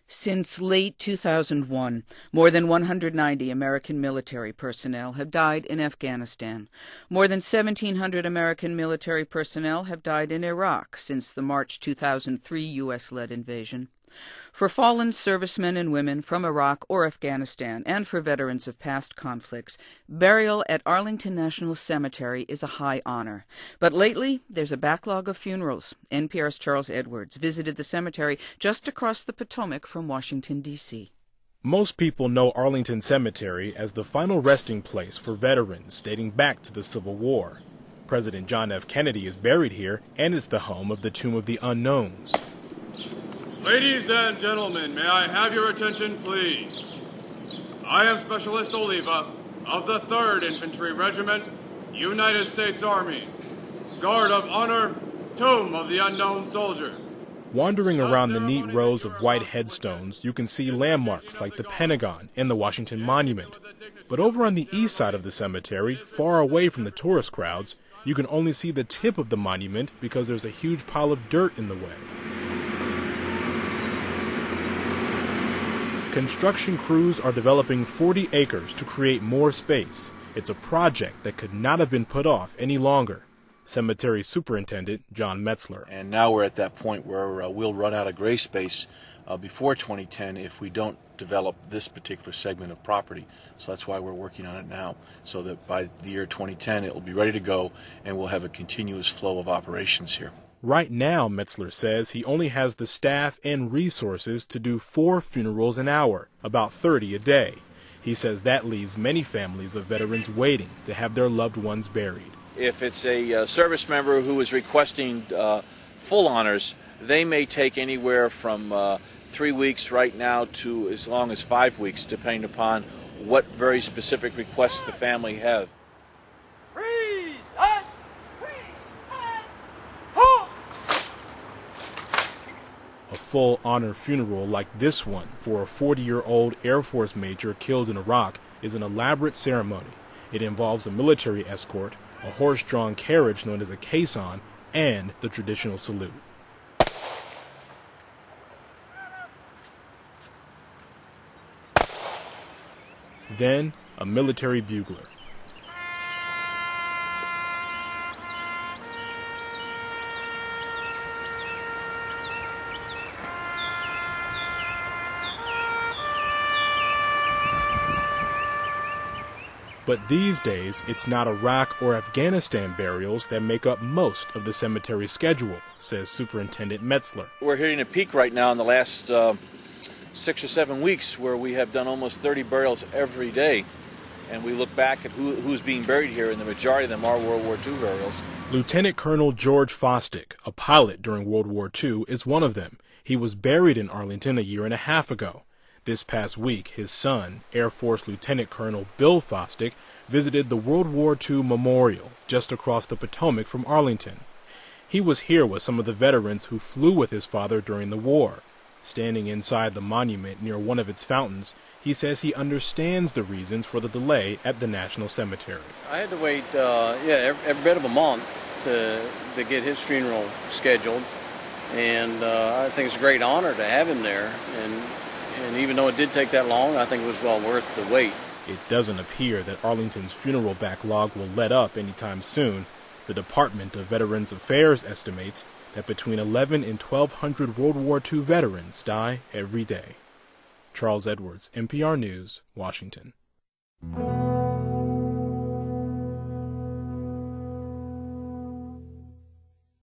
Since late 2001, more than 190 American military personnel have died in Afghanistan. More than 1,700 American military personnel have died in Iraq since the March 2003 U.S.-led invasion. For fallen servicemen and women from Iraq or Afghanistan, and for veterans of past conflicts, burial at Arlington National Cemetery is a high honor. But lately, there's a backlog of funerals. NPR's Charles Edwards visited the cemetery just across the Potomac from Washington, D.C. Most people know Arlington Cemetery as the final resting place for veterans dating back to the Civil War. President John F. Kennedy is buried here, and it's the home of the Tomb of the Unknowns. Ladies and gentlemen, may I have your attention, please? I am Specialist Oliva of the 3rd Infantry Regiment, United States Army. Guard of Honor, Tomb of the Unknown Soldier. Wandering around the neat rows of white headstones, you can see landmarks like the Pentagon and the Washington Monument. But over on the east side of the cemetery, far away from the tourist crowds, you can only see the tip of the monument because there's a huge pile of dirt in the way. Construction crews are developing 40 acres to create more space. It's a project that could not have been put off any longer. Cemetery Superintendent John Metzler. And now we're at that point where we'll run out of gray space before 2010 if we don't develop this particular segment of property. So that's why we're working on it now, so that by the year 2010 it will be ready to go and we'll have a continuous flow of operations here. Right now, Metzler says he only has the staff and resources to do 4 funerals an hour, about 30 a day. He says that leaves many families of veterans waiting to have their loved ones buried. If it's a service member who is requesting full honors, they may take anywhere from 3 weeks right now to as long as 5 weeks, depending upon what very specific requests the family have. A full honor funeral like this one for a 40-year-old Air Force major killed in Iraq is an elaborate ceremony. It involves a military escort, a horse-drawn carriage known as a caisson, and the traditional salute. Then, a military bugler. But these days, it's not Iraq or Afghanistan burials that make up most of the cemetery schedule, says Superintendent Metzler. We're hitting a peak right now in the last 6 or 7 weeks where we have done almost 30 burials every day. And we look back at who's being buried here, and the majority of them are World War II burials. Lieutenant Colonel George Fosdick, a pilot during World War II, is one of them. He was buried in Arlington a year and a half ago. This past week, his son, Air Force Lieutenant Colonel Bill Fosdick, visited the World War II Memorial just across the Potomac from Arlington. He was here with some of the veterans who flew with his father during the war. Standing inside the monument near one of its fountains, he says he understands the reasons for the delay at the National Cemetery. I had to wait, every bit of a month to get his funeral scheduled, and I think it's a great honor to have him there. And even though it did take that long, I think it was well worth the wait. It doesn't appear that Arlington's funeral backlog will let up anytime soon. The Department of Veterans Affairs estimates that between 11 and 1,200 World War II veterans die every day. Charles Edwards, NPR News, Washington.